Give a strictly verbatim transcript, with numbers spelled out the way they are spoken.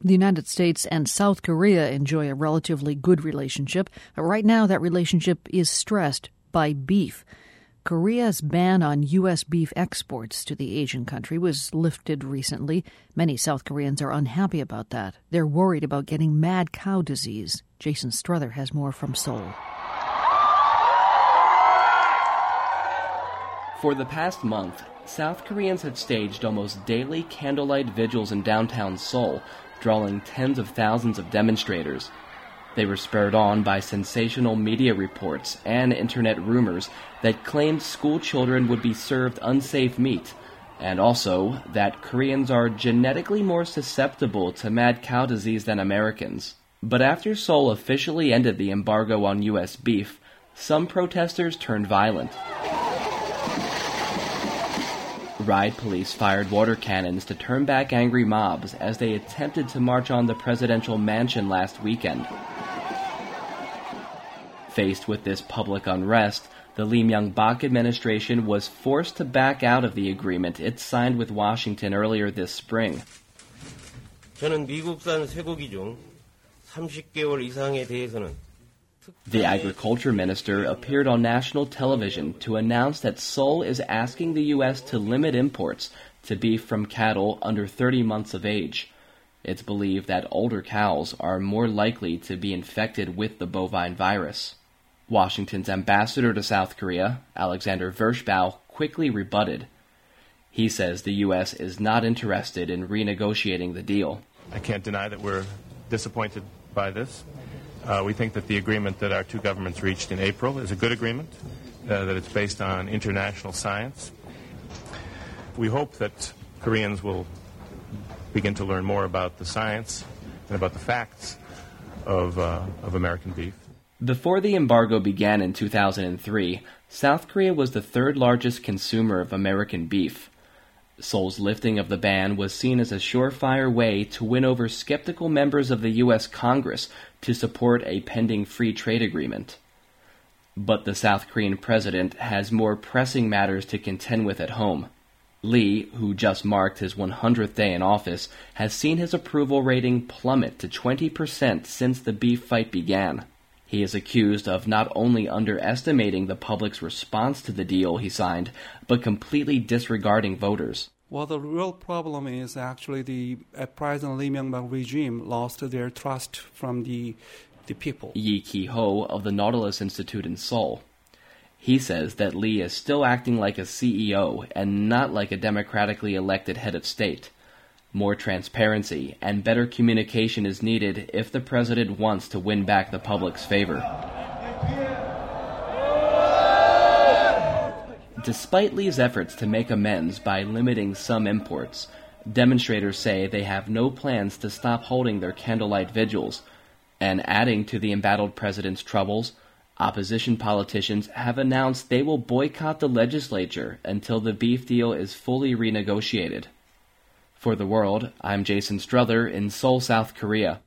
The United States and South Korea enjoy a relatively good relationship, but right now that relationship is stressed by beef. Korea's ban on U S beef exports to the Asian country was lifted recently. Many South Koreans are unhappy about that. They're worried about getting mad cow disease. Jason Struther has more from Seoul. For the past month, South Koreans have staged almost daily candlelight vigils in downtown Seoul, drawing tens of thousands of demonstrators. They were spurred on by sensational media reports and internet rumors that claimed school children would be served unsafe meat, and also that Koreans are genetically more susceptible to mad cow disease than Americans. But after Seoul officially ended the embargo on U S beef, some protesters turned violent. Riot police fired water cannons to turn back angry mobs as they attempted to march on the presidential mansion last weekend. Faced with this public unrest, the Lee Myung-bak administration was forced to back out of the agreement it signed with Washington earlier this spring. 저는 미국산 쇠고기 중 삼십 개월 이상에 대해서는 The agriculture minister appeared on national television to announce that Seoul is asking the U S to limit imports to beef from cattle under thirty months of age. It's believed that older cows are more likely to be infected with the bovine virus. Washington's ambassador to South Korea, Alexander Vershbow, quickly rebutted. He says the U S is not interested in renegotiating the deal. I can't deny that we're disappointed by this. Uh, we think that the agreement that our two governments reached in April is a good agreement, uh, that it's based on international science. We hope that Koreans will begin to learn more about the science and about the facts of, uh, of American beef. Before the embargo began in two thousand three, South Korea was the third largest consumer of American beef. Seoul's lifting of the ban was seen as a surefire way to win over skeptical members of the U S Congress to support a pending free trade agreement. But the South Korean president has more pressing matters to contend with at home. Lee, who just marked his one hundredth day in office, has seen his approval rating plummet to twenty percent since the beef fight began. He is accused of not only underestimating the public's response to the deal he signed, but completely disregarding voters. Well, the real problem is actually the uh, President Lee Myung-bak regime lost their trust from the the people. Yi Ki-ho of the Nautilus Institute in Seoul. He says that Lee is still acting like a C E O and not like a democratically elected head of state. More transparency and better communication is needed if the president wants to win back the public's favor. Despite Lee's efforts to make amends by limiting some imports, demonstrators say they have no plans to stop holding their candlelight vigils. And adding to the embattled president's troubles, opposition politicians have announced they will boycott the legislature until the beef deal is fully renegotiated. For The World, I'm Jason Struther in Seoul, South Korea.